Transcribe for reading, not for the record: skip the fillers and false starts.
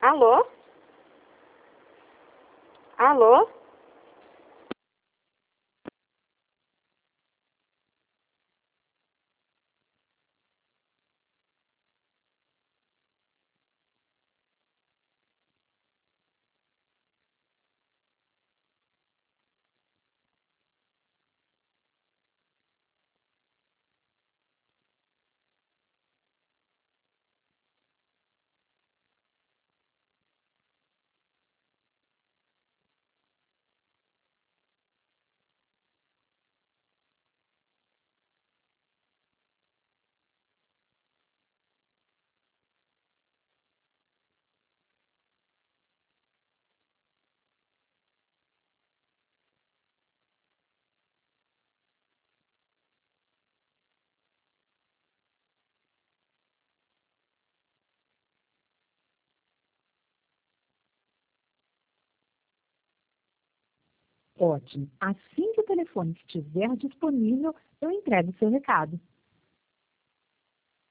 Alô? Alô? Ótimo. Assim que o telefone estiver disponível, eu entrego o seu recado.